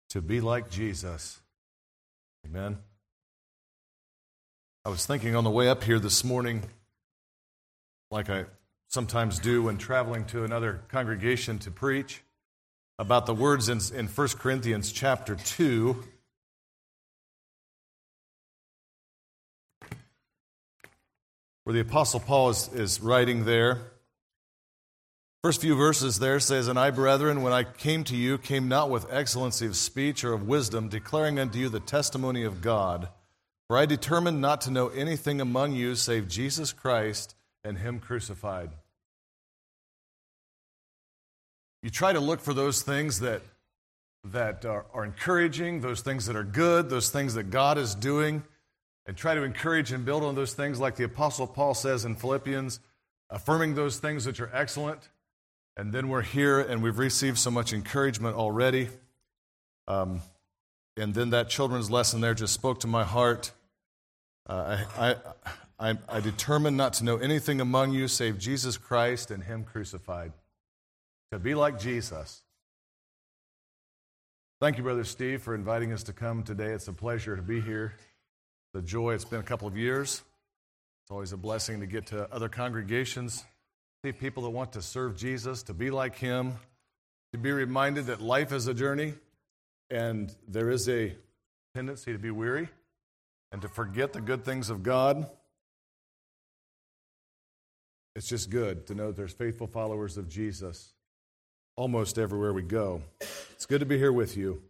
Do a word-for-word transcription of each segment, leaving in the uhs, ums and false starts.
to be like Jesus. Amen. I was thinking on the way up here this morning, like I sometimes do when traveling to another congregation to preach, about the words in, in First Corinthians chapter two. Where the Apostle Paul is, is writing there. First few verses there says, "And I, brethren, when I came to you, came not with excellency of speech or of wisdom, declaring unto you the testimony of God. For I determined not to know anything among you save Jesus Christ and Him crucified." You try to look for those things that, that are, are encouraging, those things that are good, those things that God is doing, and try to encourage and build on those things like the Apostle Paul says in Philippians, affirming those things which are excellent. And then we're here and we've received so much encouragement already. Um, and then that children's lesson there just spoke to my heart. Uh, I, I, I, I determined not to know anything among you save Jesus Christ and Him crucified. To be like Jesus. Thank you, Brother Steve, for inviting us to come today. It's a pleasure to be here. The joy, it's been a couple of years. It's always a blessing to get to other congregations, see people that want to serve Jesus, to be like Him, to be reminded that life is a journey and there is a tendency to be weary and to forget the good things of God. It's just good to know that there's faithful followers of Jesus almost everywhere we go. It's good to be here with you.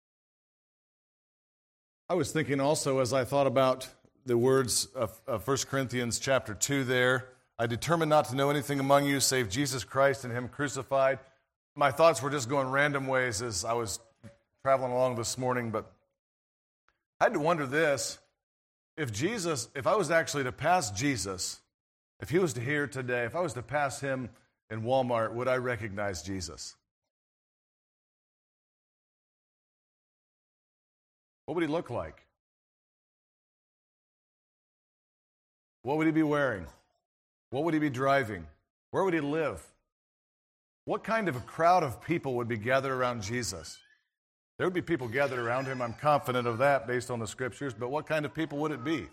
I was thinking also as I thought about the words of, of First Corinthians chapter two there, I determined not to know anything among you save Jesus Christ and Him crucified. My thoughts were just going random ways as I was traveling along this morning, but I had to wonder this. If Jesus, if I was actually to pass Jesus, if He was to here today, if I was to pass Him in Walmart, would I recognize Jesus? What would He look like? What would He be wearing? What would He be driving? Where would He live? What kind of a crowd of people would be gathered around Jesus? There would be people gathered around Him, I'm confident of that based on the Scriptures, but what kind of people would it be?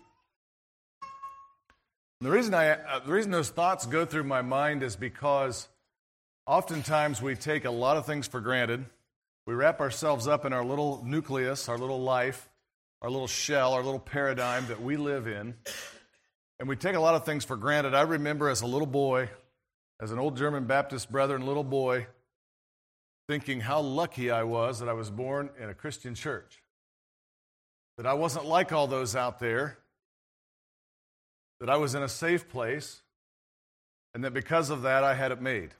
The reason I, uh, the reason those thoughts go through my mind is because oftentimes we take a lot of things for granted. We wrap ourselves up in our little nucleus, our little life, our little shell, our little paradigm that we live in, and we take a lot of things for granted. I remember as a little boy, as an old German Baptist brother and little boy, thinking how lucky I was that I was born in a Christian church, that I wasn't like all those out there, that I was in a safe place, and that because of that, I had it made.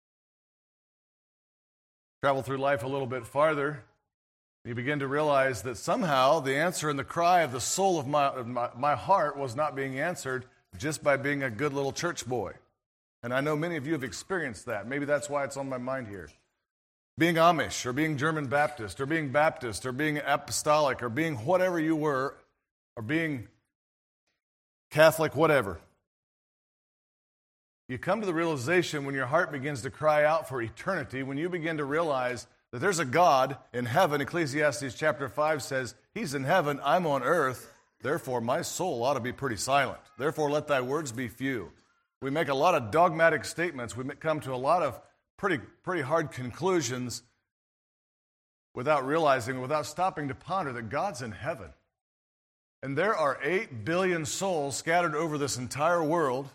Travel through life a little bit farther, you begin to realize that somehow the answer and the cry of the soul of my, of my, my heart was not being answered just by being a good little church boy. And I know many of you have experienced that. Maybe that's why it's on my mind here. Being Amish, or being German Baptist, or being Baptist, or being apostolic, or being whatever you were, or being Catholic, whatever. You come to the realization when your heart begins to cry out for eternity, when you begin to realize that there's a God in heaven. Ecclesiastes chapter five says, He's in heaven, I'm on earth, therefore my soul ought to be pretty silent. Therefore let thy words be few. We make a lot of dogmatic statements. We come to a lot of pretty, pretty hard conclusions without realizing, without stopping to ponder that God's in heaven. And there are eight billion souls scattered over this entire world,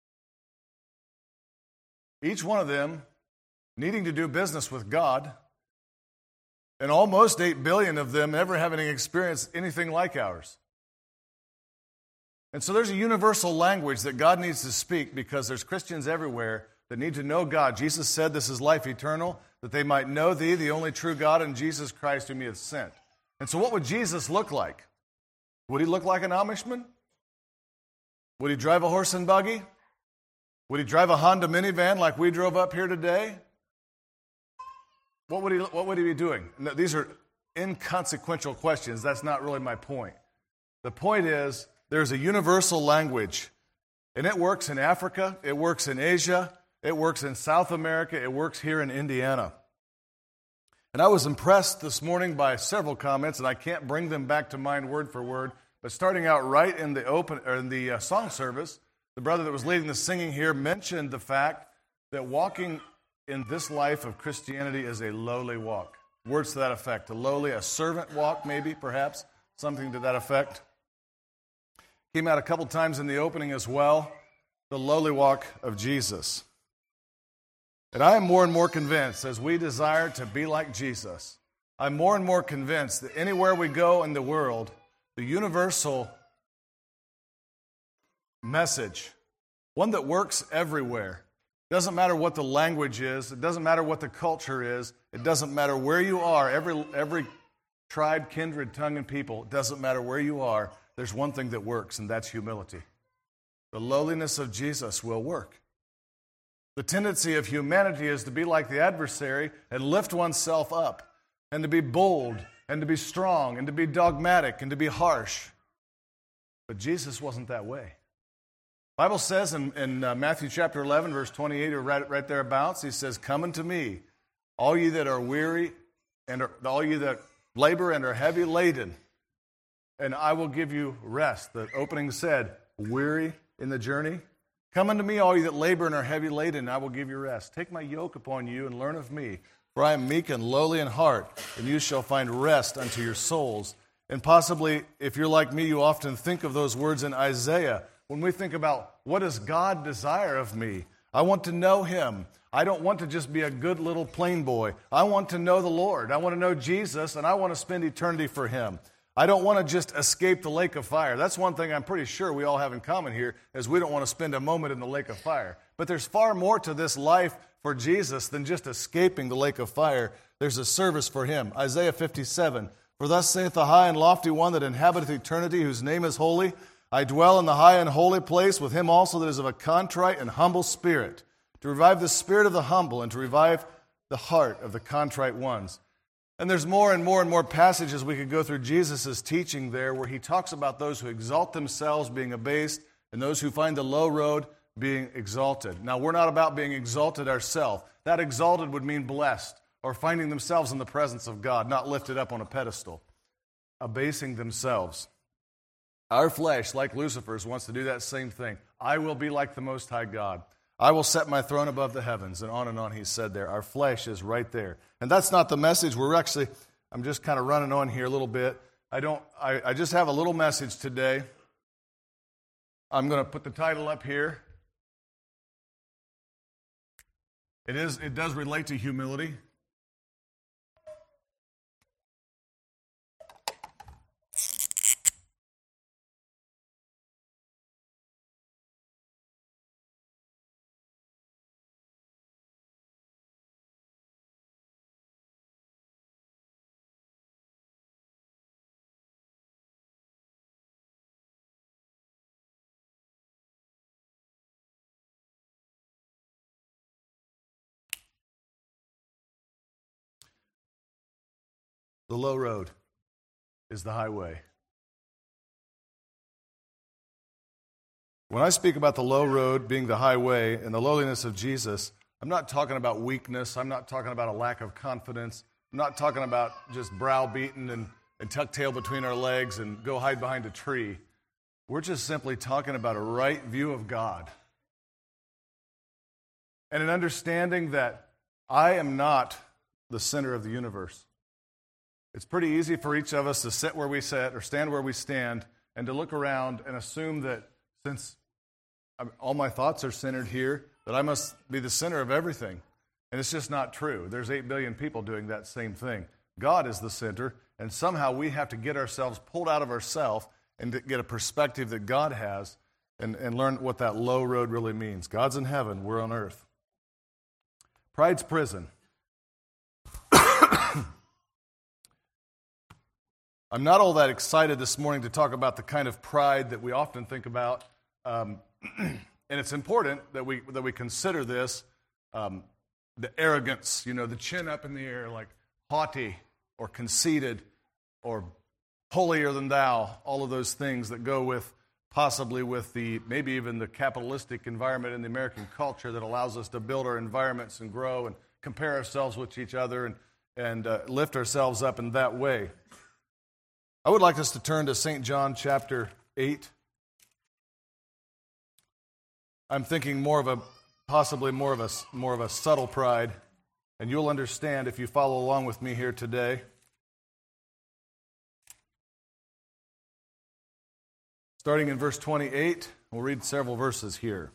each one of them needing to do business with God, and almost eight billion of them never having experienced anything like ours. And so there's a universal language that God needs to speak because there's Christians everywhere that need to know God. Jesus said this is life eternal, that they might know Thee, the only true God, and Jesus Christ whom He hath sent. And so what would Jesus look like? Would He look like an Amishman? Would He drive a horse and buggy? Would He drive a Honda minivan like we drove up here today? What would He, what would he be doing? No, these are inconsequential questions. That's not really my point. The point is there's a universal language, and it works in Africa, it works in Asia, it works in South America, it works here in Indiana. And I was impressed this morning by several comments, and I can't bring them back to mind word for word, but starting out right in the open or in the uh, song service, the brother that was leading the singing here mentioned the fact that walking in this life of Christianity is a lowly walk. Words to that effect. A lowly, a servant walk, maybe, perhaps, something to that effect. Came out a couple times in the opening as well. The lowly walk of Jesus. And I am more and more convinced, as we desire to be like Jesus, I'm more and more convinced that anywhere we go in the world, the universal message, one that works everywhere, doesn't matter what the language is, it doesn't matter what the culture is, it doesn't matter where you are, every, every tribe, kindred, tongue, and people, it doesn't matter where you are, there's one thing that works, and that's humility. The lowliness of Jesus will work. The tendency of humanity is to be like the adversary and lift oneself up, and to be bold, and to be strong, and to be dogmatic, and to be harsh. But Jesus wasn't that way. The Bible says in, in uh, Matthew chapter eleven, verse twenty-eight, or right, right thereabouts, he says, "Come unto me, all ye that are weary, and are, all ye that labor and are heavy laden, and I will give you rest." The opening said, weary in the journey. "Come unto me, all you that labor and are heavy laden, and I will give you rest. Take my yoke upon you and learn of me, for I am meek and lowly in heart, and you shall find rest unto your souls." And possibly, if you're like me, you often think of those words in Isaiah. When we think about, what does God desire of me? I want to know Him. I don't want to just be a good little plain boy. I want to know the Lord. I want to know Jesus, and I want to spend eternity for Him. I don't want to just escape the lake of fire. That's one thing I'm pretty sure we all have in common here, is we don't want to spend a moment in the lake of fire. But there's far more to this life for Jesus than just escaping the lake of fire. There's a service for Him. Isaiah fifty-seven, "For thus saith the high and lofty one that inhabiteth eternity, whose name is holy. I dwell in the high and holy place with him also that is of a contrite and humble spirit, to revive the spirit of the humble and to revive the heart of the contrite ones." And there's more and more and more passages we could go through Jesus' teaching there where he talks about those who exalt themselves being abased and those who find the low road being exalted. Now, we're not about being exalted ourselves. That exalted would mean blessed or finding themselves in the presence of God, not lifted up on a pedestal. Abasing themselves. Our flesh, like Lucifer's, wants to do that same thing. I will be like the Most High God. I will set my throne above the heavens, and on and on he said there. Our flesh is right there. And that's not the message. We're actually, I'm just kind of running on here a little bit. I don't, I, I just have a little message today. I'm going to put the title up here. It is, it does relate to humility. The low road is the highway. When I speak about the low road being the highway and the lowliness of Jesus, I'm not talking about weakness. I'm not talking about a lack of confidence. I'm not talking about just browbeaten and, and tuck tail between our legs and go hide behind a tree. We're just simply talking about a right view of God. And an understanding that I am not the center of the universe. It's pretty easy for each of us to sit where we sit or stand where we stand and to look around and assume that since all my thoughts are centered here, that I must be the center of everything. And it's just not true. There's eight billion people doing that same thing. God is the center, and somehow we have to get ourselves pulled out of ourselves and to get a perspective that God has and, and learn what that low road really means. God's in heaven, we're on earth. Pride's prison. I'm not all that excited this morning to talk about the kind of pride that we often think about, um, and it's important that we that we consider this, um, the arrogance, you know, the chin up in the air, like haughty or conceited or holier than thou, all of those things that go with possibly with the, maybe even the capitalistic environment in the American culture that allows us to build our environments and grow and compare ourselves with each other and and uh, lift ourselves up in that way. I would like us to turn to Saint John chapter eight. I'm thinking more of a, possibly more of a, more of a subtle pride, and you'll understand if you follow along with me here today. Starting in verse twenty-eight, we'll read several verses here.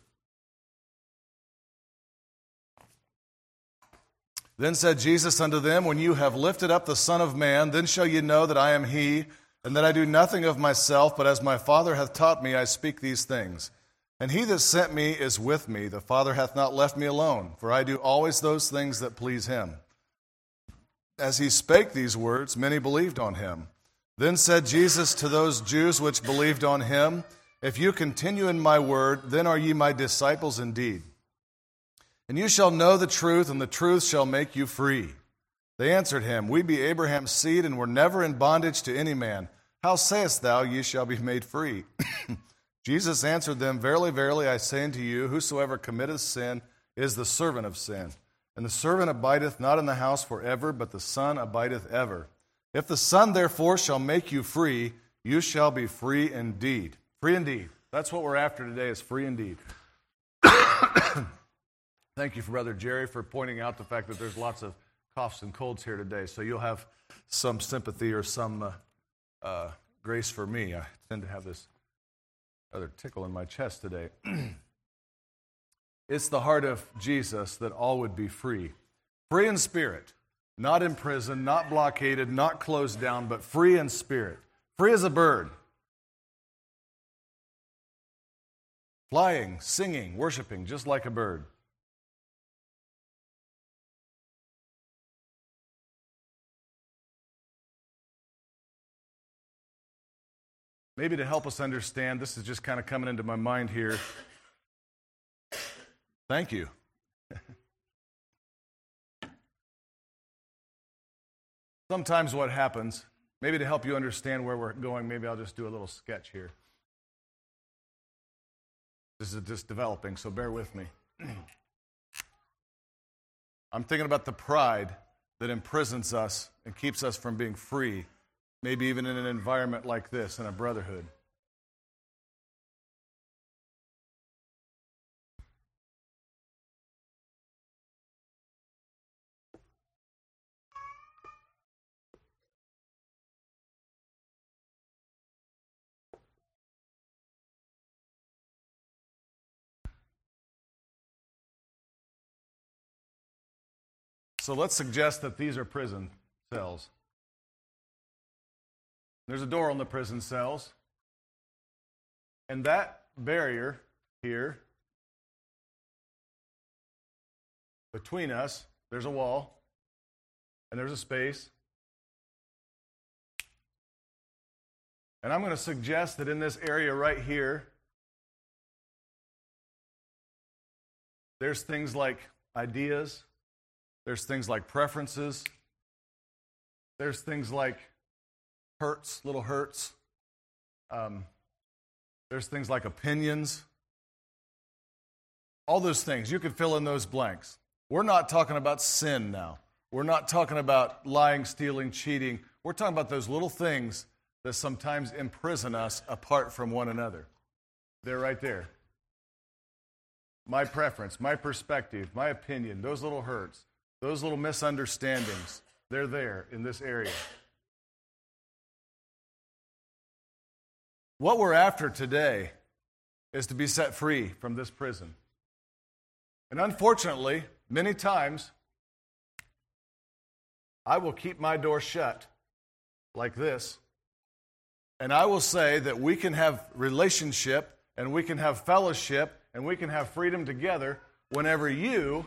Then said Jesus unto them, When you have lifted up the Son of Man, then shall ye know that I am he, and that I do nothing of myself, but as my Father hath taught me, I speak these things. And he that sent me is with me. The Father hath not left me alone, for I do always those things that please him. As he spake these words, many believed on him. Then said Jesus to those Jews which believed on him, If you continue in my word, then are ye my disciples indeed. And you shall know the truth, and the truth shall make you free. They answered him, We be Abraham's seed, and were never in bondage to any man. How sayest thou, ye shall be made free? Jesus answered them, Verily, verily, I say unto you, whosoever committeth sin is the servant of sin. And the servant abideth not in the house forever, but the Son abideth ever. If the Son therefore shall make you free, you shall be free indeed. Free indeed. That's what we're after today, is free indeed. Thank you, for Brother Jerry, for pointing out the fact that there's lots of coughs and colds here today, so you'll have some sympathy or some uh, uh, grace for me. I tend to have this other tickle in my chest today. It's the heart of Jesus that all would be free. Free in spirit, not in prison, not blockaded, not closed down, but free in spirit. Free as a bird. Flying, singing, worshiping, just like a bird. Maybe to help us understand, this is just kind of coming into my mind here. Thank you. Sometimes what happens, maybe to help you understand where we're going, maybe I'll just do a little sketch here. This is just developing, so bear with me. I'm thinking about the pride that imprisons us and keeps us from being free. Maybe even in an environment like this, in a brotherhood. So let's suggest that these are prison cells. There's a door on the prison cells. And that barrier here, between us, there's a wall, and there's a space. And I'm going to suggest that in this area right here, there's things like ideas, there's things like preferences, there's things like hurts, little hurts. Um, there's things like opinions. All those things. You could fill in those blanks. We're not talking about sin now. We're not talking about lying, stealing, cheating. We're talking about those little things that sometimes imprison us apart from one another. They're right there. My preference, my perspective, my opinion, those little hurts, those little misunderstandings, they're there in this area. What we're after today is to be set free from this prison. And unfortunately, many times, I will keep my door shut like this, and I will say that we can have relationship, and we can have fellowship, and we can have freedom together whenever you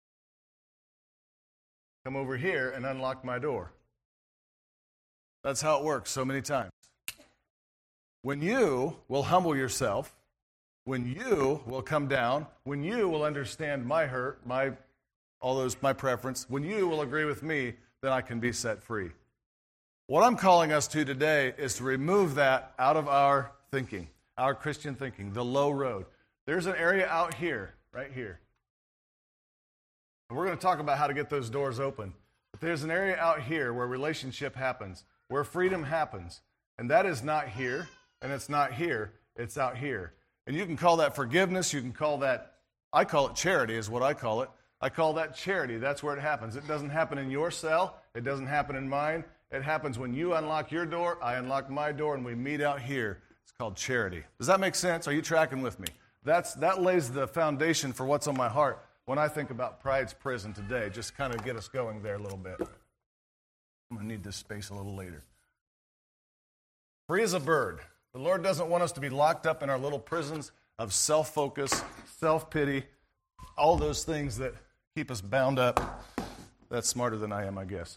come over here and unlock my door. That's how it works so many times. When you will humble yourself, when you will come down, when you will understand my hurt, my all those my preference, when you will agree with me, then I can be set free. What I'm calling us to today is to remove that out of our thinking, our Christian thinking, the low road. There's an area out here, right here. And we're going to talk about how to get those doors open. But there's an area out here where relationship happens, where freedom happens. And that is not here, and it's not here, it's out here. And you can call that forgiveness, you can call that, I call it charity is what I call it. I call that charity. That's where it happens. It doesn't happen in your cell. It doesn't happen in mine. It happens when you unlock your door, I unlock my door, and we meet out here. It's called charity. Does that make sense? Are you tracking with me? That's That lays the foundation for what's on my heart when I think about Pride's Prison today. Just kind of get us going there a little bit. I'm going to need this space a little later. Free as a bird. The Lord doesn't want us to be locked up in our little prisons of self-focus, self-pity, all those things that keep us bound up. That's smarter than I am, I guess.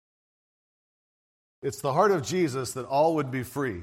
It's the heart of Jesus that all would be free.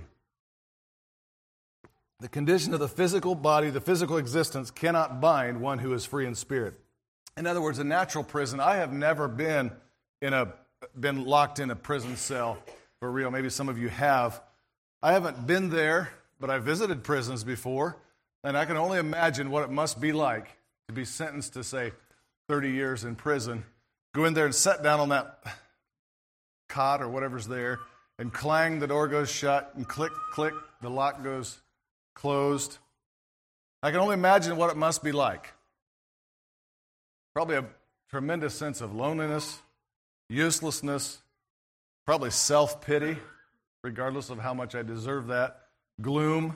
The condition of the physical body, the physical existence, cannot bind one who is free in spirit. In other words, a natural prison. I have never been in a been locked in a prison cell for real. Maybe some of you have. I haven't been there, but I visited prisons before, and I can only imagine what it must be like to be sentenced to, say, thirty years in prison. Go in there and sit down on that cot or whatever's there, and clang, the door goes shut, and click, click, the lock goes closed. I can only imagine what it must be like. Probably a tremendous sense of loneliness, uselessness, probably self-pity, regardless of how much I deserve that, gloom.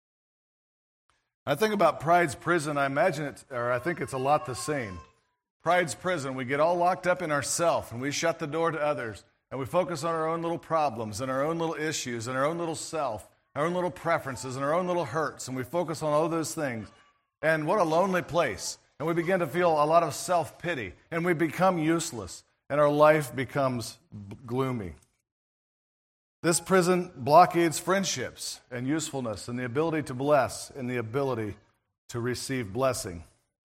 I think about Pride's Prison, I imagine it, or I think it's a lot the same. Pride's Prison, we get all locked up in ourself, and we shut the door to others, and we focus on our own little problems, and our own little issues, and our own little self, our own little preferences, and our own little hurts, and we focus on all those things. And what a lonely place. And we begin to feel a lot of self-pity, and we become useless, and our life becomes gloomy. This prison blockades friendships and usefulness and the ability to bless and the ability to receive blessing.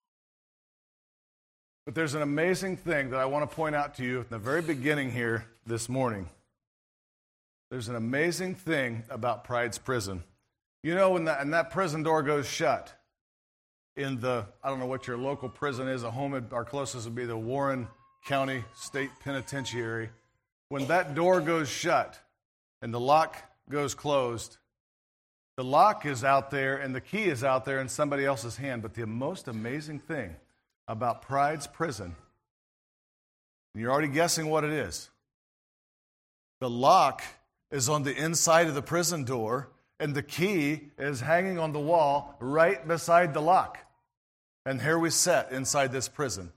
But there's an amazing thing that I want to point out to you at the very beginning here this morning. There's an amazing thing about Pride's Prison. You know, when that, and that prison door goes shut, in the, I don't know what your local prison is, a home, our closest would be the Warren County State Penitentiary. When that door goes shut and the lock goes closed, the lock is out there and the key is out there in somebody else's hand. But the most amazing thing about Pride's Prison, and you're already guessing what it is, the lock is on the inside of the prison door, and the key is hanging on the wall right beside the lock. And here we sit inside this prison.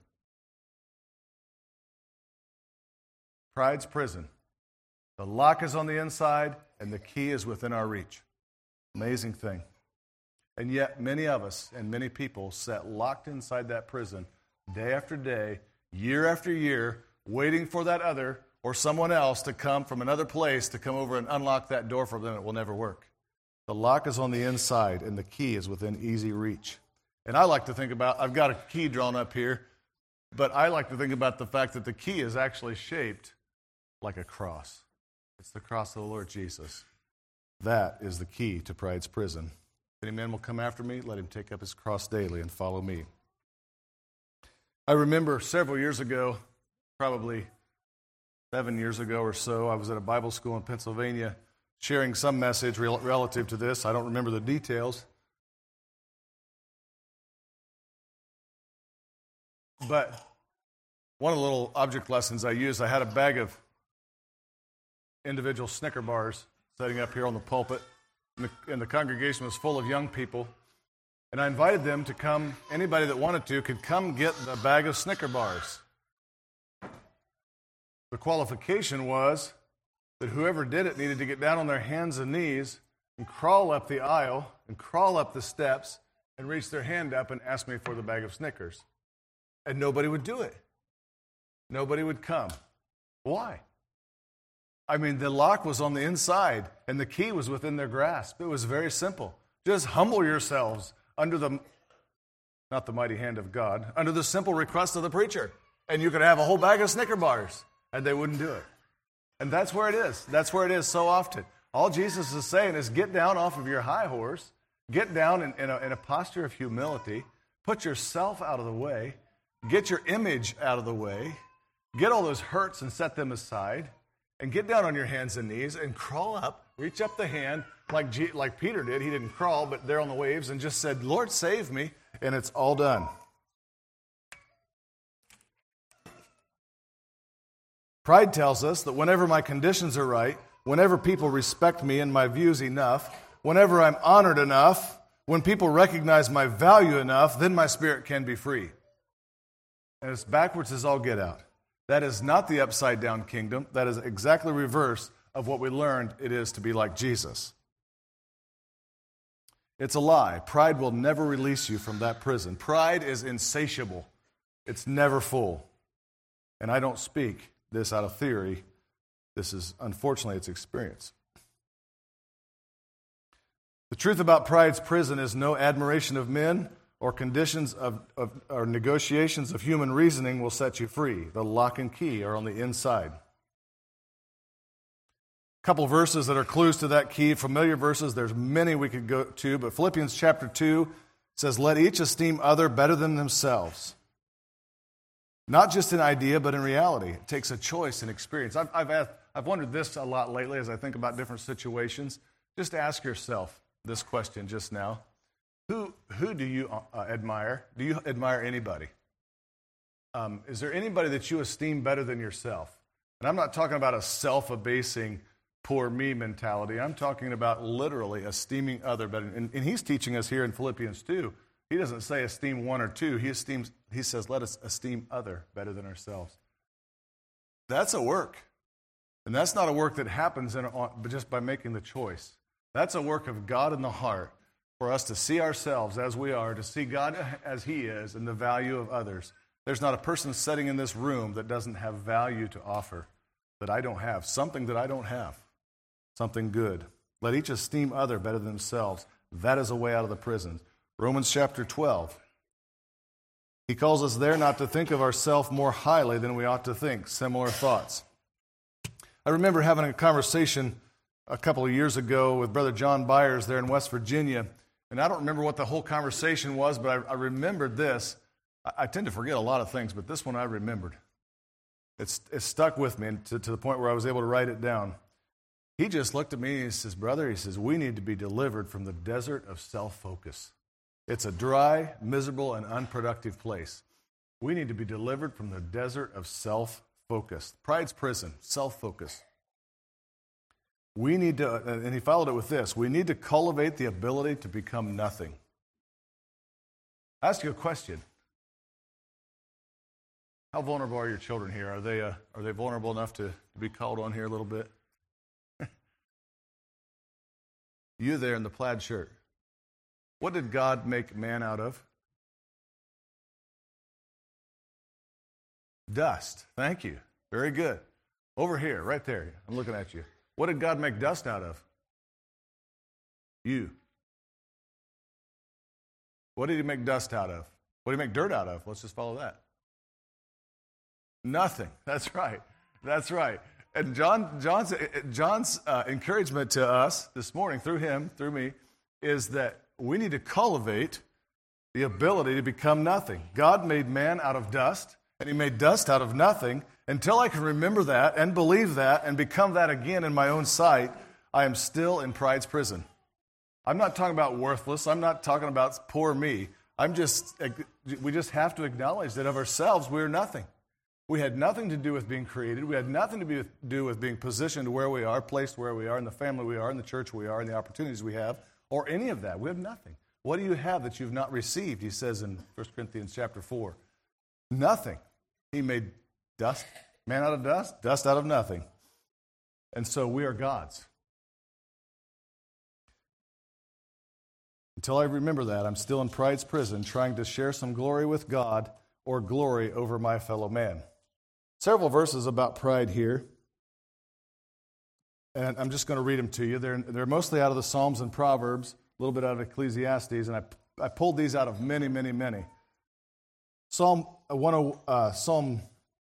Pride's Prison. The lock is on the inside, and the key is within our reach. Amazing thing. And yet, many of us and many people sat locked inside that prison day after day, year after year, waiting for that other or someone else to come from another place to come over and unlock that door for them. It will never work. The lock is on the inside, and the key is within easy reach. And I like to think about, I've got a key drawn up here, but I like to think about the fact that the key is actually shaped like a cross. It's the cross of the Lord Jesus. That is the key to Pride's Prison. If any man will come after me, let him take up his cross daily and follow me. I remember several years ago, probably seven years ago or so, I was at a Bible school in Pennsylvania sharing some message rel- relative to this. I don't remember the details. But one of the little object lessons I used, I had a bag of individual Snicker bars setting up here on the pulpit, and the, and the congregation was full of young people. And I invited them to come, anybody that wanted to could come get a bag of Snicker bars. The qualification was that whoever did it needed to get down on their hands and knees and crawl up the aisle and crawl up the steps and reach their hand up and ask me for the bag of Snickers. And nobody would do it. Nobody would come. Why? I mean, the lock was on the inside and the key was within their grasp. It was very simple. Just humble yourselves under the, not the mighty hand of God, under the simple request of the preacher. And you could have a whole bag of Snicker bars. And they wouldn't do it. And that's where it is. That's where it is so often. All Jesus is saying is get down off of your high horse, get down in, in, a, in a posture of humility, put yourself out of the way, get your image out of the way, get all those hurts and set them aside, and get down on your hands and knees and crawl up, reach up the hand like G- like Peter did. He didn't crawl, but there on the waves, and just said, Lord, save me, and it's all done. Pride tells us that whenever my conditions are right, whenever people respect me and my views enough, whenever I'm honored enough, when people recognize my value enough, then my spirit can be free. And it's backwards as all get out. That is not the upside-down kingdom. That is exactly reverse of what we learned it is to be like Jesus. It's a lie. Pride will never release you from that prison. Pride is insatiable. It's never full. And I don't speak this out of theory. This is, unfortunately, its experience. The truth about pride's prison is no admiration of men or conditions of, of or negotiations of human reasoning will set you free. The lock and key are on the inside. A couple verses that are clues to that key, familiar verses. There's many we could go to, but Philippians chapter two says, let each esteem other better than themselves. Not just in idea, but in reality. It takes a choice and experience. I've, I've, asked, I've wondered this a lot lately as I think about different situations. Just ask yourself this question just now. Who, who do you uh, admire? Do you admire anybody? Um, is there anybody that you esteem better than yourself? And I'm not talking about a self-abasing, poor me mentality. I'm talking about literally esteeming other better. And, and he's teaching us here in Philippians two. He doesn't say esteem one or two. He esteems. He says, let us esteem other better than ourselves. That's a work. And that's not a work that happens in, just by making the choice. That's a work of God in the heart for us to see ourselves as we are, to see God as He is, and the value of others. There's not a person sitting in this room that doesn't have value to offer, that I don't have, something that I don't have, something good. Let each esteem other better than themselves. That is a way out of the prison. Romans chapter twelve. He calls us there not to think of ourselves more highly than we ought to think. Similar thoughts. I remember having a conversation a couple of years ago with Brother John Byers there in West Virginia, and I don't remember what the whole conversation was, but I, I remembered this. I, I tend to forget a lot of things, but this one I remembered. It's, it stuck with me to, to the point where I was able to write it down. He just looked at me and he says, brother, he says, we need to be delivered from the desert of self-focus. It's a dry, miserable, and unproductive place. We need to be delivered from the desert of self-focus. Pride's prison, self-focus. We need to, and he followed it with this, we need to cultivate the ability to become nothing. I ask you a question. How vulnerable are your children here? Are they, uh, are they vulnerable enough to, to be called on here a little bit? You there in the plaid shirt. What did God make man out of? Dust. Thank you. Very good. Over here, right there. I'm looking at you. What did God make dust out of? You. What did He make dust out of? What did He make dirt out of? Let's just follow that. Nothing. That's right. That's right. And John, John's, John's uh, encouragement to us this morning, through him, through me, is that we need to cultivate the ability to become nothing. God made man out of dust, and He made dust out of nothing. Until I can remember that and believe that and become that again in my own sight, I am still in pride's prison. I'm not talking about worthless. I'm not talking about poor me. I'm just, we just have to acknowledge that of ourselves, we are nothing. We had nothing to do with being created. We had nothing to be with, do with being positioned where we are, placed where we are, in the family we are, in the church we are, in the opportunities we have, or any of that. We have nothing. What do you have that you've not received? He says in First Corinthians chapter four. Nothing. He made dust, man out of dust, dust out of nothing. And so we are God's. Until I remember that, I'm still in pride's prison, trying to share some glory with God or glory over my fellow man. Several verses about pride here, and I'm just going to read them to you. They're, they're mostly out of the Psalms and Proverbs, a little bit out of Ecclesiastes, and I, I pulled these out of many, many, many. Psalm one, uh, Psalm,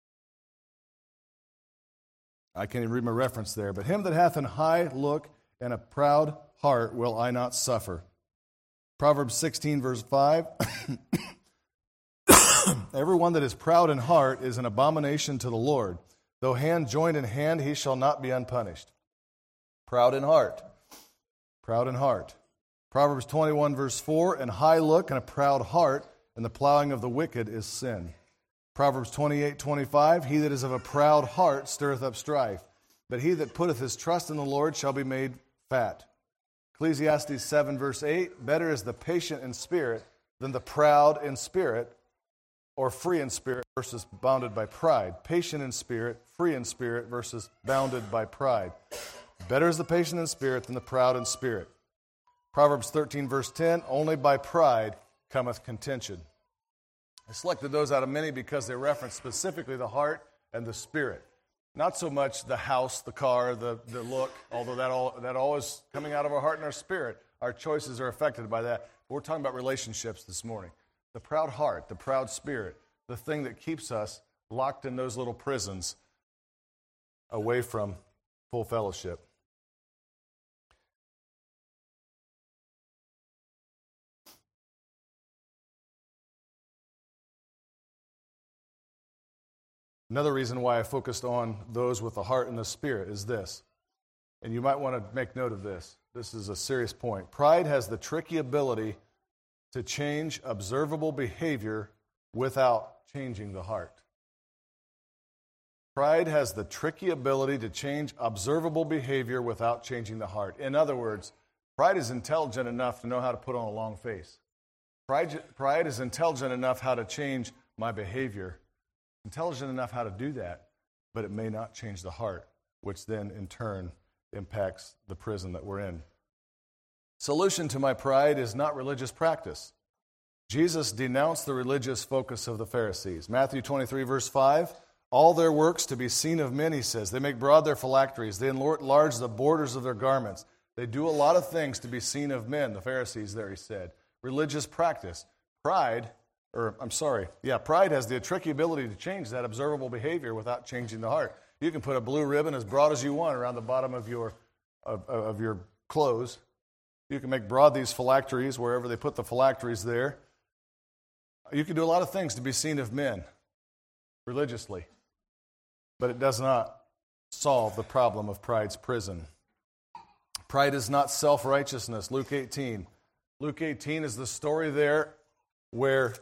I can't even read my reference there, but him that hath an high look and a proud heart will I not suffer. Proverbs sixteen, verse five. Everyone that is proud in heart is an abomination to the Lord. Though hand joined in hand, he shall not be unpunished. Proud in heart. Proud in heart. Proverbs twenty-one, verse four, an high look and a proud heart, and the plowing of the wicked is sin. Proverbs twenty-eight, twenty-five, he that is of a proud heart stirreth up strife, but he that putteth his trust in the Lord shall be made fat. Ecclesiastes seven, verse eight, better is the patient in spirit than the proud in spirit, or free in spirit versus bounded by pride. Patient in spirit, free in spirit versus bounded by pride. Better is the patient in spirit than the proud in spirit. Proverbs thirteen, verse ten, only by pride cometh contention. I selected those out of many because they reference specifically the heart and the spirit. Not so much the house, the car, the, the look, although that all that all is coming out of our heart and our spirit. Our choices are affected by that. But we're talking about relationships this morning. The proud heart, the proud spirit, the thing that keeps us locked in those little prisons away from full fellowship. Another reason why I focused on those with the heart and the spirit is this, and you might want to make note of this. This is a serious point. Pride has the tricky ability to change observable behavior without changing the heart. Pride has the tricky ability to change observable behavior without changing the heart. In other words, pride is intelligent enough to know how to put on a long face. Pride, pride is intelligent enough how to change my behavior. Intelligent enough how to do that, but it may not change the heart, which then in turn impacts the prison that we're in. Solution to my pride is not religious practice. Jesus denounced the religious focus of the Pharisees. Matthew twenty-three, verse five, all their works to be seen of men, he says. They make broad their phylacteries. They enlarge the borders of their garments. They do a lot of things to be seen of men, the Pharisees there, he said. Religious practice. Pride, or I'm sorry, yeah, pride has the tricky ability to change that observable behavior without changing the heart. You can put a blue ribbon as broad as you want around the bottom of your of, of your clothes. You can make broad these phylacteries wherever they put the phylacteries there. You can do a lot of things to be seen of men religiously, but it does not solve the problem of pride's prison. Pride is not self-righteousness. Luke eighteen. Luke eighteen is the story there where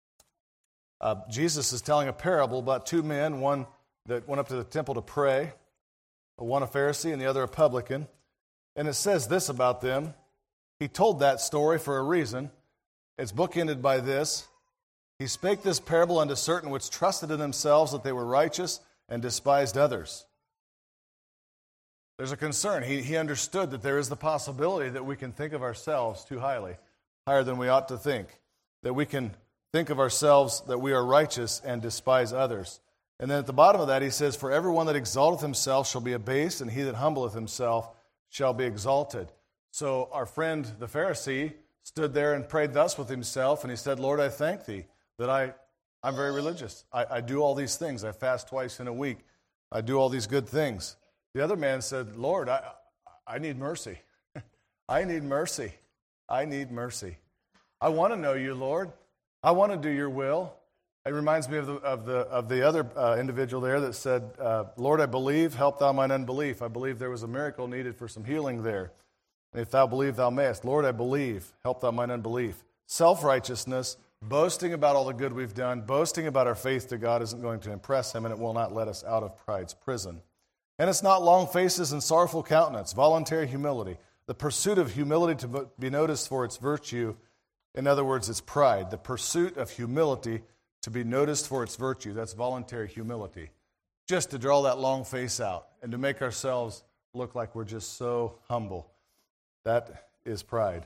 uh, Jesus is telling a parable about two men, one that went up to the temple to pray, one a Pharisee and the other a publican. And it says this about them. He told that story for a reason. It's bookended by this. He spake this parable unto certain which trusted in themselves that they were righteous and despised others. There's a concern. He, he understood that there is the possibility that we can think of ourselves too highly, higher than we ought to think, that we can think of ourselves that we are righteous and despise others. And then at the bottom of that, he says, for everyone that exalteth himself shall be abased, and he that humbleth himself shall be exalted. So our friend, the Pharisee, stood there and prayed thus with himself, and he said, Lord, I thank thee that I, I'm very religious. I, I do all these things. I fast twice in a week. I do all these good things. The other man said, Lord, I, I need mercy. I need mercy. I need mercy. I want to know you, Lord. I want to do your will. It reminds me of the of the of the other uh, individual there that said, uh, Lord, I believe, help thou mine unbelief. I believe there was a miracle needed for some healing there. And if thou believe, thou mayest. Lord, I believe, help thou mine unbelief. Self-righteousness, boasting about all the good we've done, boasting about our faith to God isn't going to impress him, and it will not let us out of pride's prison. And it's not long faces and sorrowful countenance, voluntary humility. The pursuit of humility to be noticed for its virtue, in other words, it's pride. The pursuit of humility to be noticed for its virtue, that's voluntary humility. Just to draw that long face out and to make ourselves look like we're just so humble. That is pride.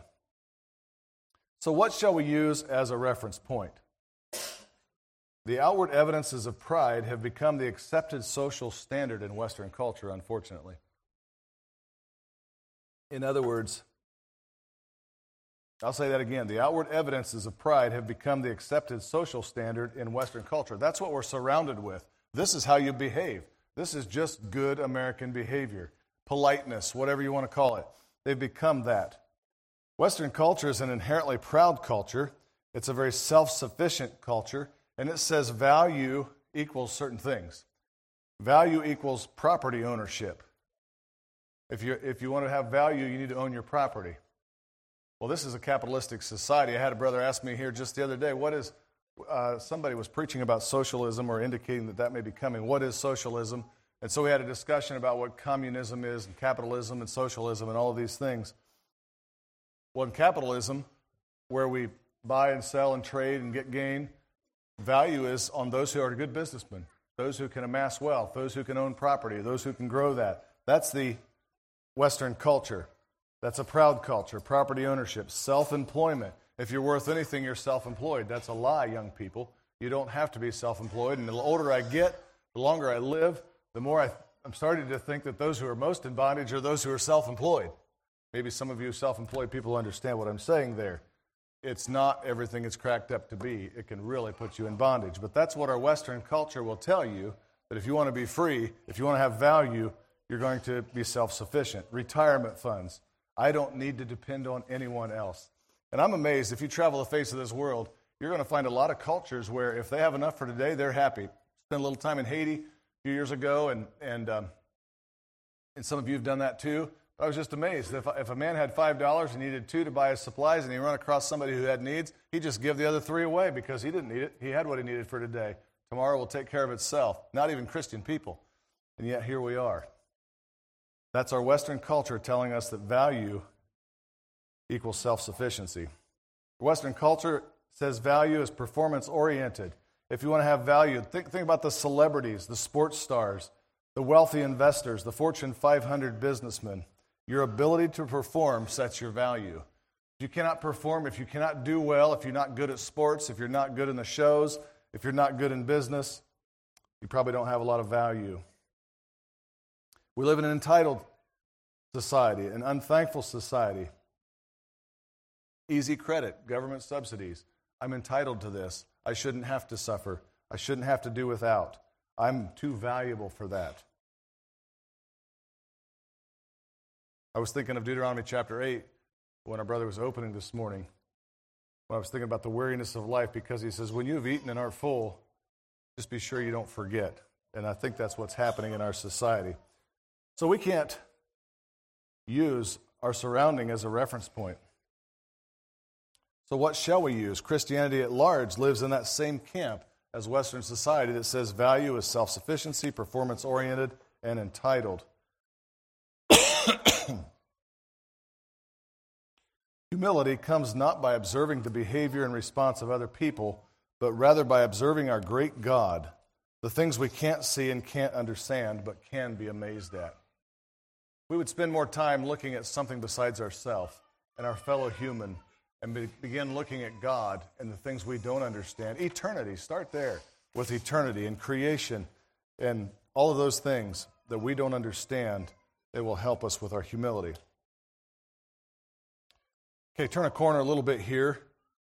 So what shall we use as a reference point? The outward evidences of pride have become the accepted social standard in Western culture, unfortunately. In other words, I'll say that again. The outward evidences of pride have become the accepted social standard in Western culture. That's what we're surrounded with. This is how you behave. This is just good American behavior. Politeness, whatever you want to call it. They've become that. Western culture is an inherently proud culture. It's a very self-sufficient culture. and it says value equals certain things. Value equals property ownership. If you if you want to have value, you need to own your property. Well, this is a capitalistic society. I had a brother ask me here just the other day, what is, uh, somebody was preaching about socialism or indicating that that may be coming. What is socialism? And so we had a discussion about what communism is and capitalism and socialism and all of these things. Well, in capitalism, where we buy and sell and trade and get gain, value is on those who are good businessmen, those who can amass wealth, those who can own property, those who can grow that. That's the Western culture. That's a proud culture, property ownership, self-employment. If you're worth anything, you're self-employed. That's a lie, young people. You don't have to be self-employed. And the older I get, the longer I live, the more I, I'm starting to think that those who are most in bondage are those who are self-employed. Maybe some of you self-employed people understand what I'm saying there. It's not everything it's cracked up to be. It can really put you in bondage. But that's what our Western culture will tell you, that if you want to be free, if you want to have value, you're going to be self-sufficient. Retirement funds. I don't need to depend on anyone else. And I'm amazed, if you travel the face of this world, you're going to find a lot of cultures where if they have enough for today, they're happy. Spent a little time in Haiti a few years ago, and and um, and some of you have done that too. I was just amazed. If, if a man had five dollars and needed two to buy his supplies, and he run across somebody who had needs, he'd just give the other three away because he didn't need it. He had what he needed for today. Tomorrow will take care of itself. Not even Christian people. And yet here we are. That's our Western culture telling us that value equals self-sufficiency. Western culture says value is performance-oriented. If you want to have value, think, think about the celebrities, the sports stars, the wealthy investors, the Fortune five hundred businessmen. Your ability to perform sets your value. If you cannot perform, if you cannot do well, if you're not good at sports, if you're not good in the shows, if you're not good in business, you probably don't have a lot of value. We live in an entitled society, an unthankful society. Easy credit, government subsidies. I'm entitled to this. I shouldn't have to suffer. I shouldn't have to do without. I'm too valuable for that. I was thinking of Deuteronomy chapter eight when our brother was opening this morning. When I was thinking about the weariness of life, because he says, when you've eaten and are full, just be sure you don't forget. And I think that's what's happening in our society. So we can't use our surrounding as a reference point. So what shall we use? Christianity at large lives in that same camp as Western society that says value is self-sufficiency, performance-oriented, and entitled. Humility comes not by observing the behavior and response of other people, but rather by observing our great God, the things we can't see and can't understand, but can be amazed at. We would spend more time looking at something besides ourselves and our fellow human, and be, begin looking at God and the things we don't understand. Eternity, start there with eternity and creation and all of those things that we don't understand. They will help us with our humility. Okay, turn a corner a little bit here.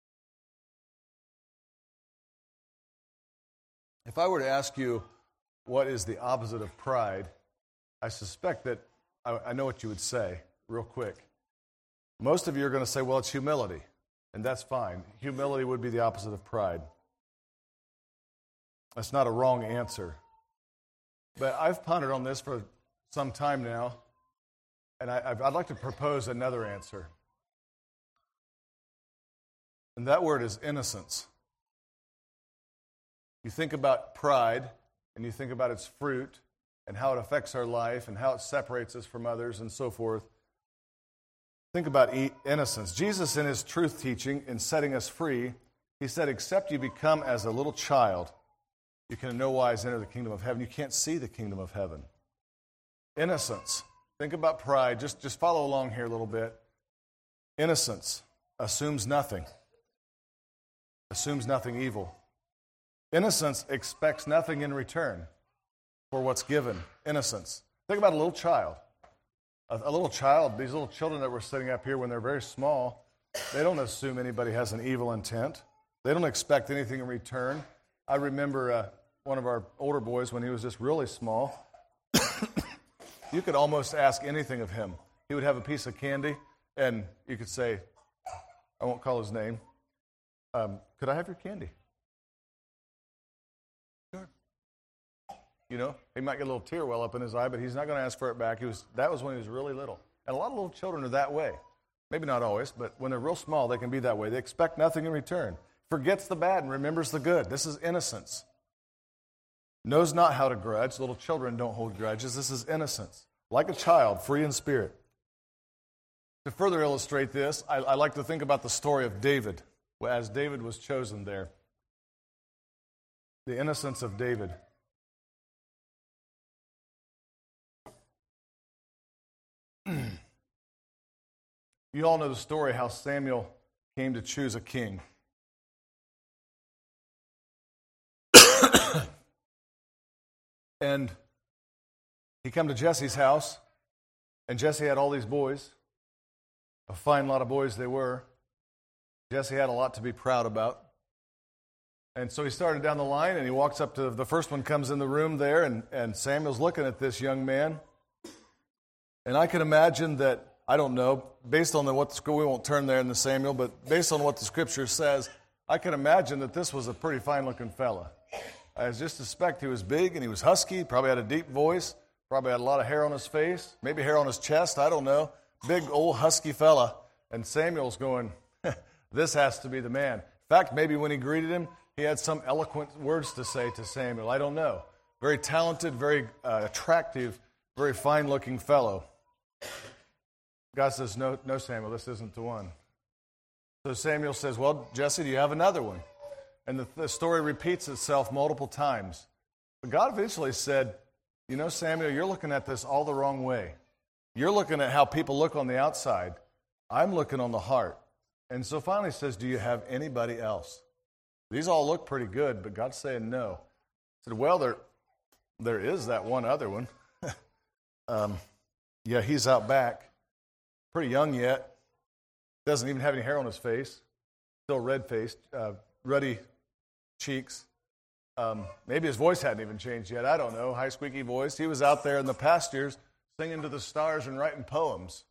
If I were to ask you what is the opposite of pride, I suspect that I, I know what you would say real quick. Most of you are going to say, well, it's humility, and that's fine. Humility would be the opposite of pride. That's not a wrong answer. But I've pondered on this for some time now, and I, I'd like to propose another answer. And that word is innocence. You think about pride, and you think about its fruit, and how it affects our life, and how it separates us from others, and so forth. Think about innocence. Jesus, in his truth teaching, in setting us free, he said, except you become as a little child, you can in no wise enter the kingdom of heaven. You can't see the kingdom of heaven. Innocence. Think about pride. Just, just follow along here a little bit. Innocence assumes nothing. Assumes nothing evil. Innocence expects nothing in return for what's given. Innocence. Think about a little child. A, a little child, these little children that we're sitting up here when they're very small, they don't assume anybody has an evil intent. They don't expect anything in return. I remember uh, one of our older boys when he was just really small. You could almost ask anything of him. He would have a piece of candy, and you could say, I won't call his name, um, could I have your candy? You know, he might get a little tear well up in his eye, but he's not going to ask for it back. He was, that was when he was really little. And a lot of little children are that way. Maybe not always, but when they're real small, they can be that way. They expect nothing in return. Forgets the bad and remembers the good. This is innocence. Knows not how to grudge. Little children don't hold grudges. This is innocence. Like a child, free in spirit. To further illustrate this, I, I like to think about the story of David, as David was chosen there. The innocence of David. You all know the story how Samuel came to choose a king. And he came to Jesse's house, and Jesse had all these boys. A fine lot of boys they were. Jesse had a lot to be proud about. And so he started down the line, and he walks up to the first one, comes in the room there, and, and Samuel's looking at this young man. And I can imagine that, I don't know, based on the, what the, we won't turn there in the Samuel, but based on what the Scripture says, I can imagine that this was a pretty fine-looking fella. I just suspect he was big and he was husky, probably had a deep voice, probably had a lot of hair on his face, maybe hair on his chest, I don't know. Big, old, husky fella. And Samuel's going, this has to be the man. In fact, maybe when he greeted him, he had some eloquent words to say to Samuel. I don't know. Very talented, very uh, attractive, very fine-looking fellow. God says, no, no, Samuel, this isn't the one. So Samuel says, well, Jesse, do you have another one? And the, the story repeats itself multiple times. But God eventually said, you know, Samuel, you're looking at this all the wrong way. You're looking at how people look on the outside. I'm looking on the heart. And so finally he says, do you have anybody else? These all look pretty good, but God's saying no. I said, well, there, there is that one other one. um, yeah, he's out back. Pretty young yet. Doesn't even have any hair on his face. Still red-faced, uh, ruddy cheeks. Um, maybe his voice hadn't even changed yet. I don't know. High squeaky voice. He was out there in the pastures singing to the stars and writing poems.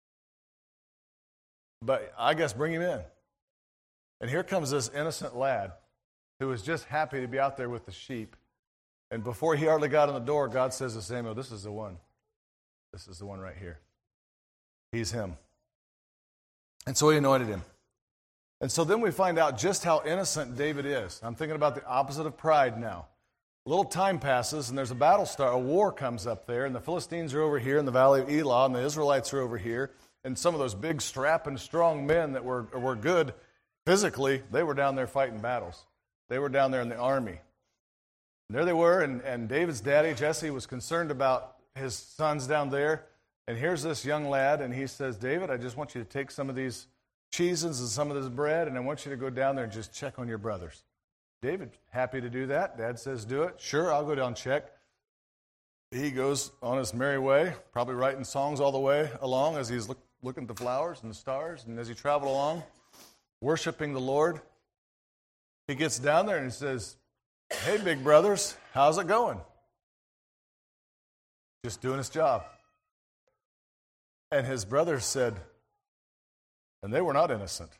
But I guess bring him in. And here comes this innocent lad who was just happy to be out there with the sheep. And before he hardly got in the door, God says to Samuel, this is the one. This is the one right here. He's him. And so he anointed him. And so then we find out just how innocent David is. I'm thinking about the opposite of pride now. A little time passes, and there's a battle start. A war comes up there, and the Philistines are over here in the valley of Elah, and the Israelites are over here. And some of those big, strapping, strong men that were, were good physically, they were down there fighting battles. They were down there in the army. And there they were, and, and David's daddy, Jesse, was concerned about his sons down there. And here's this young lad, and he says, David, I just want you to take some of these cheeses and some of this bread, and I want you to go down there and just check on your brothers. David, happy to do that. Dad says, do it. Sure, I'll go down and check. He goes on his merry way, probably writing songs all the way along as he's look, looking at the flowers and the stars, and as he traveled along, worshiping the Lord. He gets down there and he says, hey, big brothers, how's it going? Just doing his job. And his brothers said, and they were not innocent.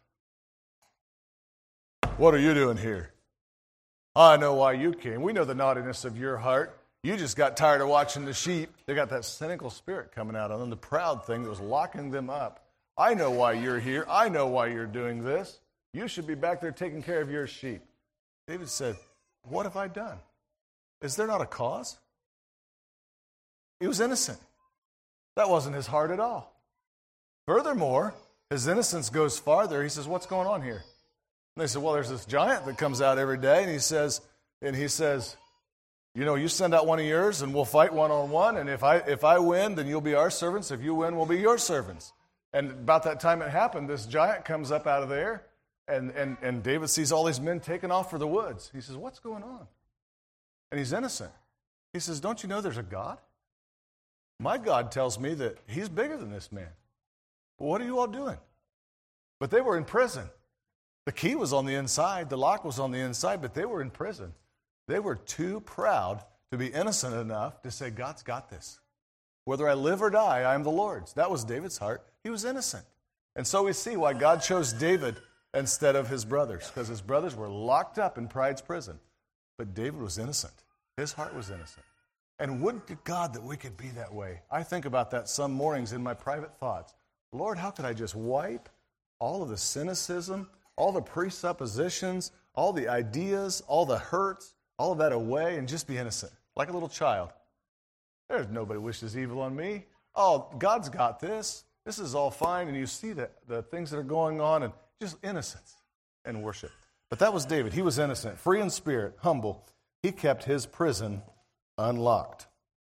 What are you doing here? I know why you came. We know the naughtiness of your heart. You just got tired of watching the sheep. They got that cynical spirit coming out of them, the proud thing that was locking them up. I know why you're here. I know why you're doing this. You should be back there taking care of your sheep. David said, what have I done? Is there not a cause? He was innocent. That wasn't his heart at all. Furthermore, his innocence goes farther. He says, what's going on here? And they said, well, there's this giant that comes out every day, and he says, and he says, you know, you send out one of yours, and we'll fight one-on-one, and if I if I win, then you'll be our servants. If you win, we'll be your servants. And about that time it happened, this giant comes up out of there, and, and, and David sees all these men taking off for the woods. He says, what's going on? And he's innocent. He says, don't you know there's a God? My God tells me that he's bigger than this man. Well, what are you all doing? But they were in prison. The key was on the inside. The lock was on the inside, but they were in prison. They were too proud to be innocent enough to say, God's got this. Whether I live or die, I am the Lord's. That was David's heart. He was innocent. And so we see why God chose David instead of his brothers, because his brothers were locked up in pride's prison. But David was innocent. His heart was innocent. And would to God that we could be that way. I think about that some mornings in my private thoughts. Lord, how could I just wipe all of the cynicism, all the presuppositions, all the ideas, all the hurts, all of that away and just be innocent, like a little child. There's nobody wishes evil on me. Oh, God's got this. This is all fine. And you see the, the things that are going on and just innocence and worship. But that was David. He was innocent, free in spirit, humble. He kept his prison unlocked.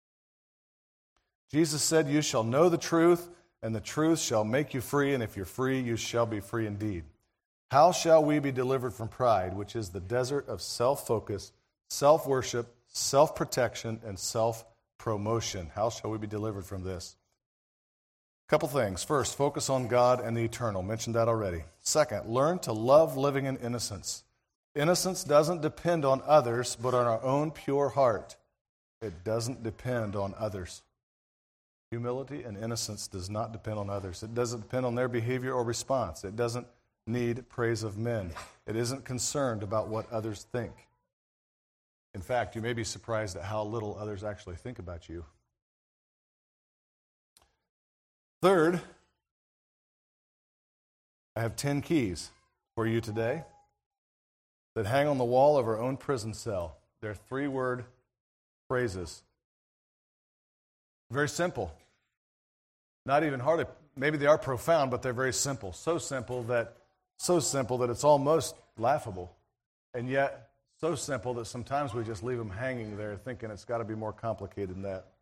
Jesus said, you shall know the truth, and the truth shall make you free, and if you're free, you shall be free indeed. How shall we be delivered from pride, which is the desert of self-focus, self-worship, self-protection, and self-promotion? How shall we be delivered from this? A couple things. First, focus on God and the eternal. Mentioned that already. Second, learn to love living in innocence. Innocence doesn't depend on others, but on our own pure heart. It doesn't depend on others. Humility and innocence does not depend on others. It doesn't depend on their behavior or response. It doesn't need praise of men. It isn't concerned about what others think. In fact, you may be surprised at how little others actually think about you. Third, I have ten keys for you today that hang on the wall of our own prison cell. They're three-word phrases. Very simple. Not even hard. Maybe they are profound, but they're very simple. So simple that so simple that it's almost laughable. And yet, so simple that sometimes we just leave them hanging there thinking it's got to be more complicated than that.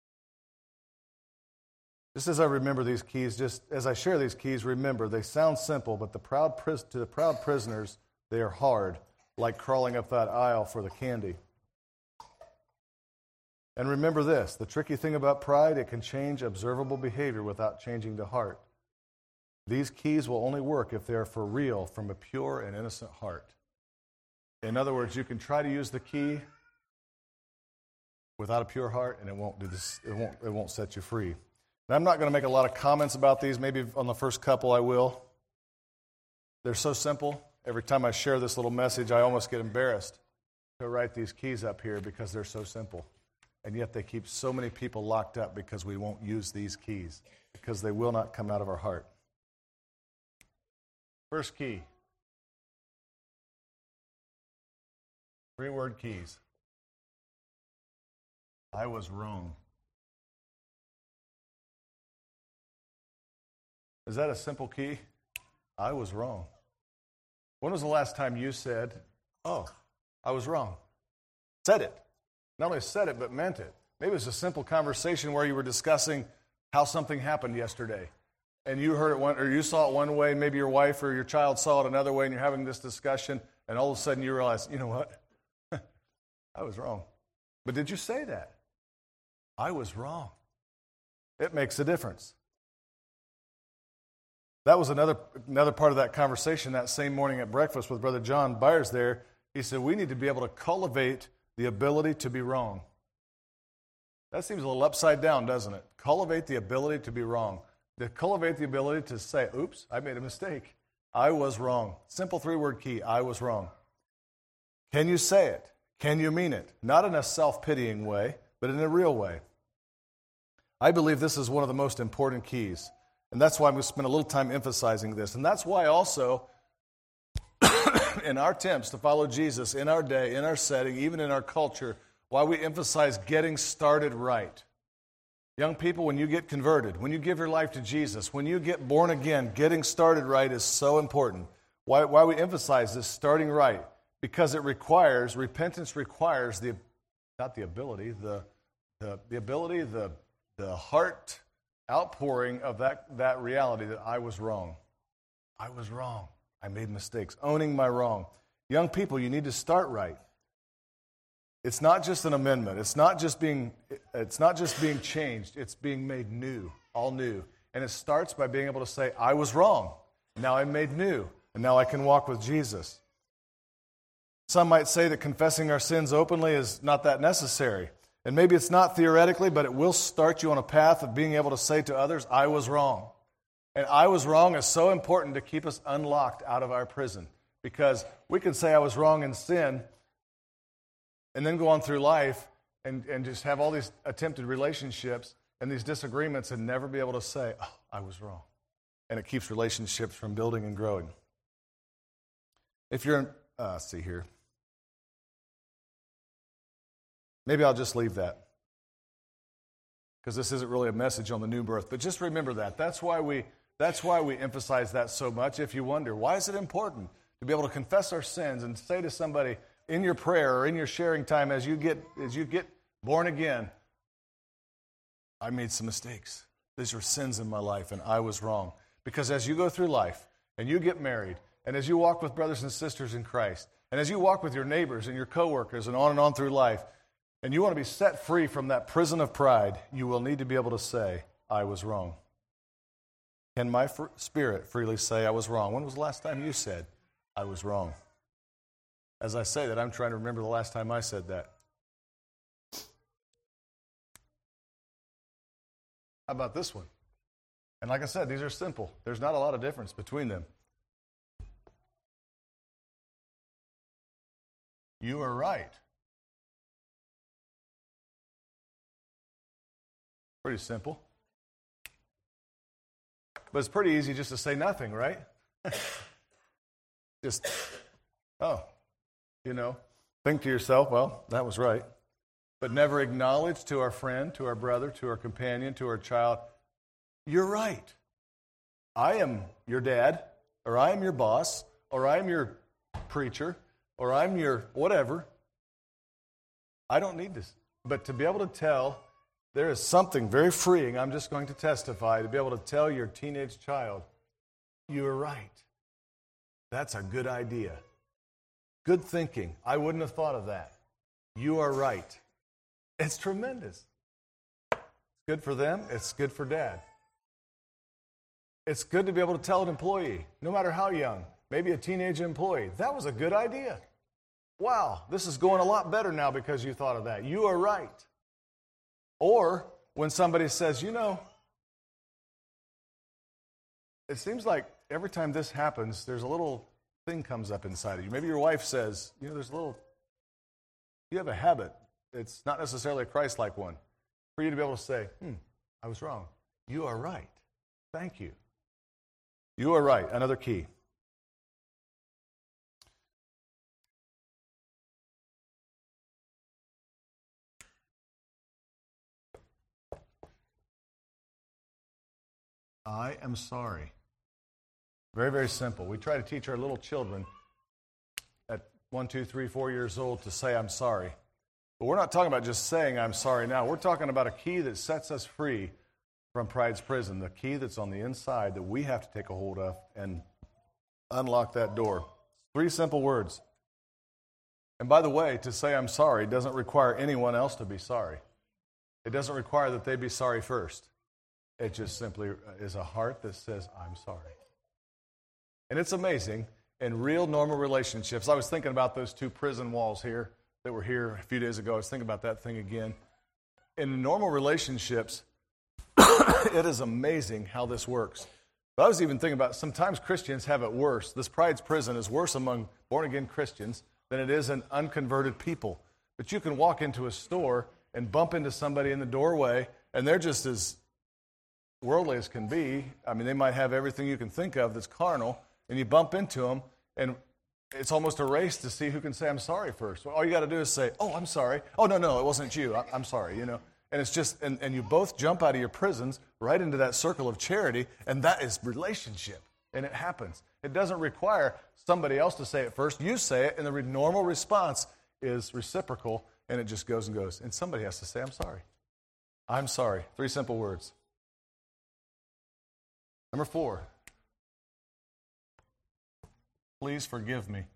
Just as I remember these keys, just as I share these keys, remember, they sound simple, but the proud pris- to the proud prisoners, they are hard, like crawling up that aisle for the candy. And remember this, the tricky thing about pride, it can change observable behavior without changing the heart. These keys will only work if they are for real, from a pure and innocent heart. In other words, you can try to use the key without a pure heart, and it won't do this. It won't. It won't set you free. And I'm not going to make a lot of comments about these. Maybe on the first couple I will. They're so simple. Every time I share this little message, I almost get embarrassed to write these keys up here because they're so simple. And yet they keep so many people locked up because we won't use these keys, because they will not come out of our heart. First key. Three-word keys. I was wrong. Is that a simple key? I was wrong. When was the last time you said, oh, I was wrong? Said it. Not only said it, but meant it. Maybe it was a simple conversation where you were discussing how something happened yesterday. And you heard it one, or you saw it one way, maybe your wife or your child saw it another way, and you're having this discussion, and all of a sudden you realize, you know what? I was wrong. But did you say that? I was wrong. It makes a difference. That was another another part of that conversation that same morning at breakfast with Brother John Byers there. He said, we need to be able to cultivate the ability to be wrong. That seems a little upside down, doesn't it? Cultivate the ability to be wrong. To cultivate the ability to say, oops, I made a mistake. I was wrong. Simple three-word key, I was wrong. Can you say it? Can you mean it? Not in a self-pitying way, but in a real way. I believe this is one of the most important keys. And that's why I'm going to spend a little time emphasizing this. And that's why also, in our attempts to follow Jesus in our day, in our setting, even in our culture, why we emphasize getting started right. Young people, when you get converted, when you give your life to Jesus, when you get born again, getting started right is so important. Why, why we emphasize this starting right? Because it requires, repentance requires the, not the ability, the, the, the ability, the, the heart outpouring of that, that reality that I was wrong. I was wrong. I made mistakes. Owning my wrong. Young people, you need to start right. It's not just an amendment. It's not just being it's not just being changed. It's being made new, all new. And it starts by being able to say, I was wrong. Now I'm made new. And now I can walk with Jesus. Some might say that confessing our sins openly is not that necessary. And maybe it's not theoretically, but it will start you on a path of being able to say to others, I was wrong. And I was wrong is so important to keep us unlocked out of our prison. Because we can say I was wrong in sin and then go on through life and, and just have all these attempted relationships and these disagreements and never be able to say, oh, I was wrong. And it keeps relationships from building and growing. If you're, in, uh, let's see here. Maybe I'll just leave that, because this isn't really a message on the new birth. But just remember that. That's why we that's why we emphasize that so much. If you wonder, why is it important to be able to confess our sins and say to somebody in your prayer or in your sharing time as you get as you get born again, I made some mistakes. These were sins in my life, and I was wrong. Because as you go through life, and you get married, and as you walk with brothers and sisters in Christ, and as you walk with your neighbors and your coworkers, and on and on through life, and you want to be set free from that prison of pride, you will need to be able to say, I was wrong. Can my fr- spirit freely say I was wrong? When was the last time you said, I was wrong? As I say that, I'm trying to remember the last time I said that. How about this one? And like I said, these are simple. There's not a lot of difference between them. You are right. Pretty simple. But it's pretty easy just to say nothing, right? Just, oh, you know, think to yourself, well, that was right. But never acknowledge to our friend, to our brother, to our companion, to our child, you're right. I am your dad, or I am your boss, or I am your preacher, or I'm your whatever. I don't need this. But to be able to tell, there is something very freeing, I'm just going to testify, to be able to tell your teenage child, you are right. That's a good idea. Good thinking. I wouldn't have thought of that. You are right. It's tremendous. It's good for them. It's good for dad. It's good to be able to tell an employee, no matter how young, maybe a teenage employee, that was a good idea. Wow, this is going a lot better now because you thought of that. You are right. Or when somebody says, you know, it seems like every time this happens, there's a little thing comes up inside of you. Maybe your wife says, you know, there's a little, you have a habit. It's not necessarily a Christ-like one. For you to be able to say, hmm, I was wrong. You are right. Thank you. You are right. Another key. I am sorry. Very, very simple. We try to teach our little children at one, two, three, four years old to say I'm sorry. But we're not talking about just saying I'm sorry now. We're talking about a key that sets us free from pride's prison, the key that's on the inside that we have to take a hold of and unlock that door. Three simple words. And by the way, to say I'm sorry doesn't require anyone else to be sorry. It doesn't require that they be sorry first. It just simply is a heart that says, I'm sorry. And it's amazing, in real normal relationships, I was thinking about those two prison walls here that were here a few days ago. I was thinking about that thing again. In normal relationships, it is amazing how this works. But I was even thinking about sometimes Christians have it worse. This pride's prison is worse among born-again Christians than it is in unconverted people. But you can walk into a store and bump into somebody in the doorway, and they're just as worldly as can be. I mean, they might have everything you can think of that's carnal, and you bump into them, and it's almost a race to see who can say, I'm sorry first. Well, all you got to do is say, oh, I'm sorry. Oh, no, no, it wasn't you. I'm sorry, you know. And it's just, and, and you both jump out of your prisons right into that circle of charity, and that is relationship, and it happens. It doesn't require somebody else to say it first. You say it, and the re- normal response is reciprocal, and it just goes and goes. And somebody has to say, I'm sorry. I'm sorry. Three simple words. Number four, please forgive me.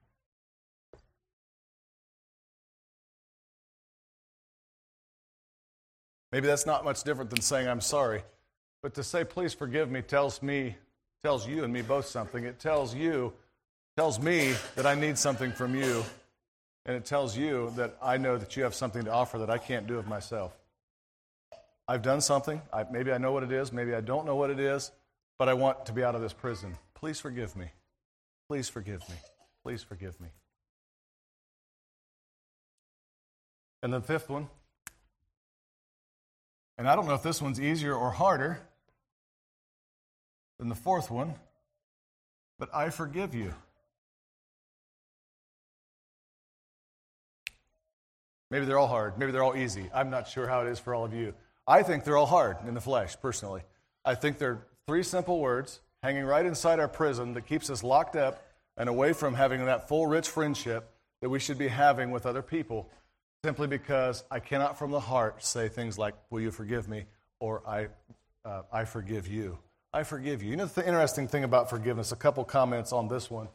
Maybe that's not much different than saying I'm sorry, but to say please forgive me tells me, tells you and me both something. It tells you, tells me that I need something from you, and it tells you that I know that you have something to offer that I can't do of myself. I've done something. I, maybe I know what it is. Maybe I don't know what it is. But I want to be out of this prison. Please forgive me. Please forgive me. Please forgive me. And the fifth one, And I don't know if this one's easier or harder than the fourth one, but I forgive you. Maybe they're all hard. Maybe they're all easy. I'm not sure how it is for all of you. I think they're all hard in the flesh, personally. I think they're three simple words hanging right inside our prison that keeps us locked up and away from having that full, rich friendship that we should be having with other people, simply because I cannot from the heart say things like, will you forgive me, or I, uh, I forgive you. I forgive you. You know the interesting thing about forgiveness, a couple comments on this one.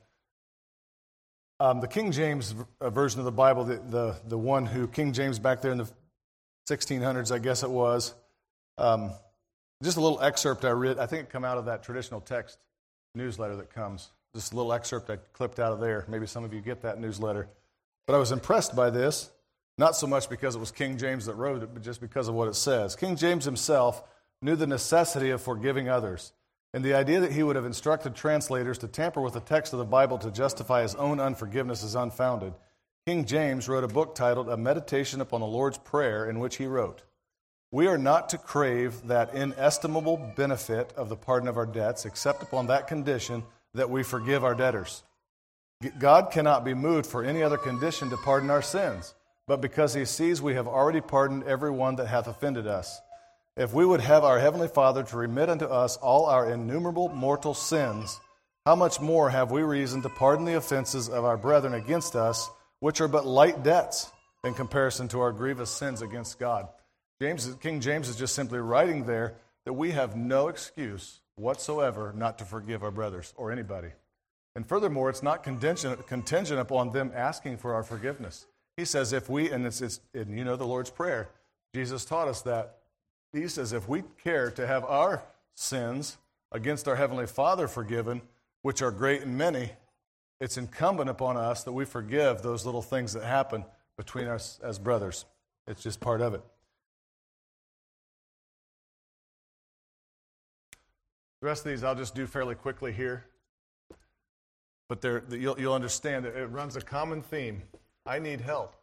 Um, the King James version of the Bible, the, the, the one who, King James back there in the sixteen hundreds, I guess it was, um, just a little excerpt I read. I think it come out of that traditional text newsletter that comes. Just a little excerpt I clipped out of there. Maybe some of you get that newsletter. But I was impressed by this, not so much because it was King James that wrote it, but just because of what it says. King James himself knew the necessity of forgiving others, and the idea that he would have instructed translators to tamper with the text of the Bible to justify his own unforgiveness is unfounded. King James wrote a book titled A Meditation upon the Lord's Prayer, in which he wrote, "We are not to crave that inestimable benefit of the pardon of our debts, except upon that condition that we forgive our debtors. God cannot be moved for any other condition to pardon our sins, but because he sees we have already pardoned every one that hath offended us. If we would have our Heavenly Father to remit unto us all our innumerable mortal sins, how much more have we reason to pardon the offenses of our brethren against us, which are but light debts in comparison to our grievous sins against God." James, King James is just simply writing there that we have no excuse whatsoever not to forgive our brothers or anybody. And furthermore, it's not contingent, contingent upon them asking for our forgiveness. He says if we, and it's, it's and you know the Lord's Prayer, Jesus taught us that. He says if we care to have our sins against our Heavenly Father forgiven, which are great and many, it's incumbent upon us that we forgive those little things that happen between us as brothers. It's just part of it. The rest of these I'll just do fairly quickly here. But they're, you'll, you'll understand that it runs a common theme. I need help.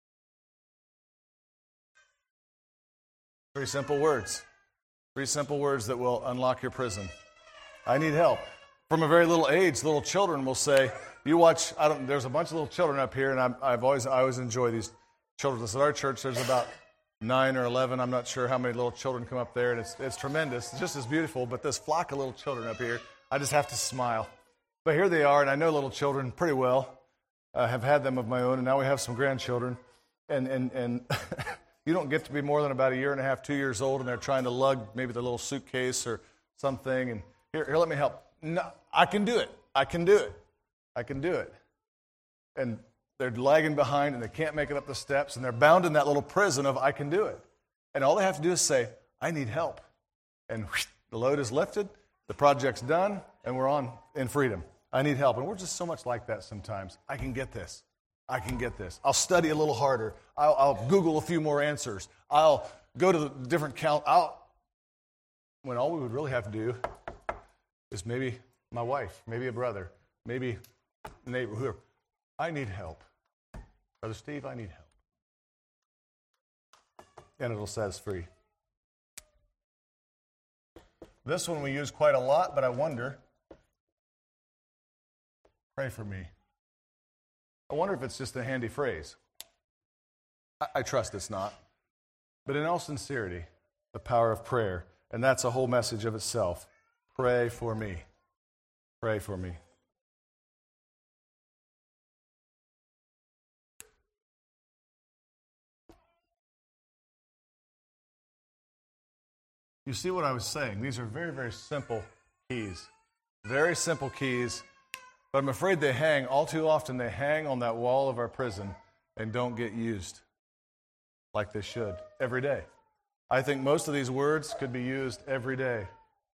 Three simple words. Three simple words that will unlock your prison. I need help. From a very little age, little children will say, you watch, I don't, there's a bunch of little children up here, and I'm, I've always, I always enjoy these children. At our church, there's about nine or eleven, I'm not sure how many little children come up there, and it's it's tremendous. It's just as beautiful, but this flock of little children up here, I just have to smile. But here they are, and I know little children pretty well. I have had them of my own, and now we have some grandchildren. And and and you don't get to be more than about a year and a half, two years old, and they're trying to lug maybe their little suitcase or something, and here, here, let me help. No, I can do it. I can do it. I can do it. And they're lagging behind, and they can't make it up the steps, and they're bound in that little prison of I can do it. And all they have to do is say, I need help. And whoosh, the load is lifted, the project's done, and we're on in freedom. I need help. And we're just so much like that sometimes. I can get this. I can get this. I'll study a little harder. I'll, I'll Google a few more answers. I'll go to the different count. I'll, when all we would really have to do is maybe my wife, maybe a brother, maybe a neighbor, whoever. I need help. Brother Steve, I need help. And it'll set us free. This one we use quite a lot, but I wonder, pray for me. I wonder if it's just a handy phrase. I, I trust it's not. But in all sincerity, the power of prayer, and that's a whole message of itself. Pray for me. Pray for me. You see what I was saying? These are very, very simple keys. Very simple keys. But I'm afraid they hang, all too often, they hang on that wall of our prison and don't get used like they should every day. I think most of these words could be used every day.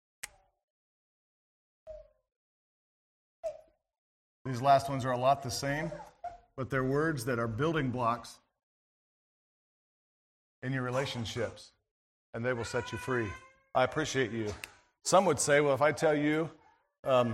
These last ones are a lot the same, but they're words that are building blocks in your relationships, and they will set you free. I appreciate you. Some would say, well, if I tell you, um,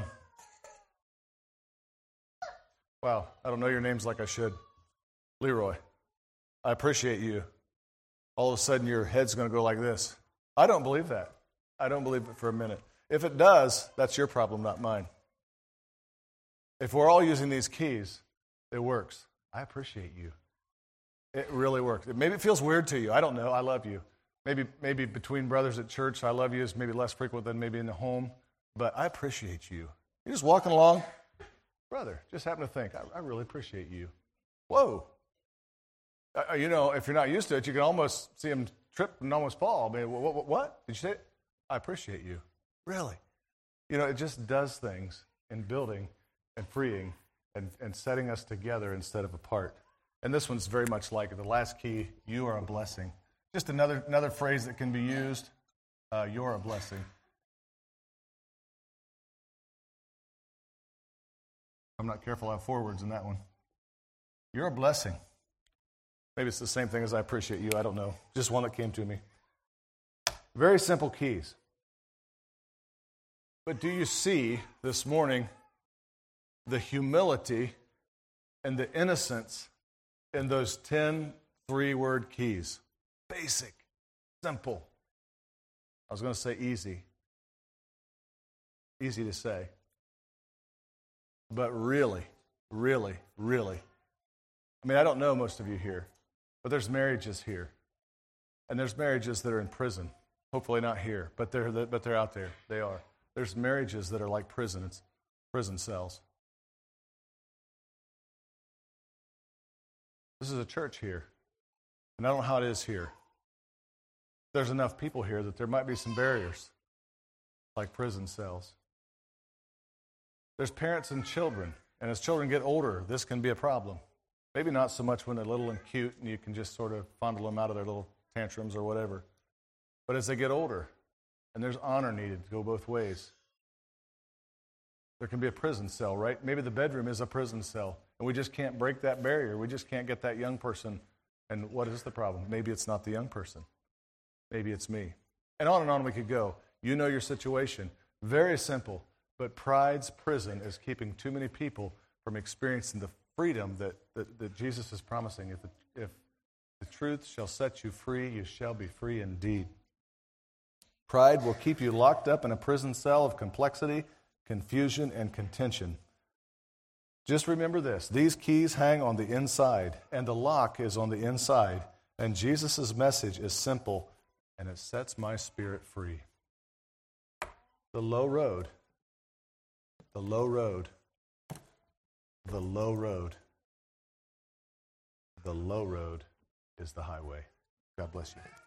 wow, I don't know your names like I should. Leroy, I appreciate you. All of a sudden, your head's going to go like this. I don't believe that. I don't believe it for a minute. If it does, that's your problem, not mine. If we're all using these keys, it works. I appreciate you. It really works. Maybe it feels weird to you. I don't know. I love you. Maybe maybe between brothers at church, I love you is maybe less frequent than maybe in the home. But I appreciate you. You're just walking along. Brother, just happen to think, I, I really appreciate you. Whoa. Uh, you know, if you're not used to it, you can almost see them trip and almost fall. I mean, what, what, what? Did you say it? I appreciate you. Really? You know, it just does things in building and freeing and, and setting us together instead of apart. And this one's very much like it. The last key, you are a blessing. Just another another phrase that can be used, uh, you're a blessing. I'm not careful, I have four words in that one. You're a blessing. Maybe it's the same thing as I appreciate you, I don't know. Just one that came to me. Very simple keys. But do you see this morning the humility and the innocence in those ten three-word keys? Basic, simple. I was going to say easy. Easy to say. But really, really, really. I mean, I don't know most of you here, but there's marriages here. And there's marriages that are in prison. Hopefully not here, but they're but they're out there. They are. There's marriages that are like prison. It's prison cells. This is a church here. And I don't know how it is here. There's enough people here that there might be some barriers, like prison cells. There's parents and children, and as children get older, this can be a problem. Maybe not so much when they're little and cute, and you can just sort of fondle them out of their little tantrums or whatever. But as they get older, and there's honor needed to go both ways, there can be a prison cell, right? Maybe the bedroom is a prison cell, and we just can't break that barrier. We just can't get that young person. And what is the problem? Maybe it's not the young person. Maybe it's me. And on and on we could go. You know your situation. Very simple. But pride's prison is keeping too many people from experiencing the freedom that, that, that Jesus is promising. If the, if the truth shall set you free, you shall be free indeed. Pride will keep you locked up in a prison cell of complexity, confusion, and contention. Just remember this. These keys hang on the inside, and the lock is on the inside. And Jesus' message is simple, and it sets my spirit free. The low road, the low road, the low road, the low road is the highway. God bless you.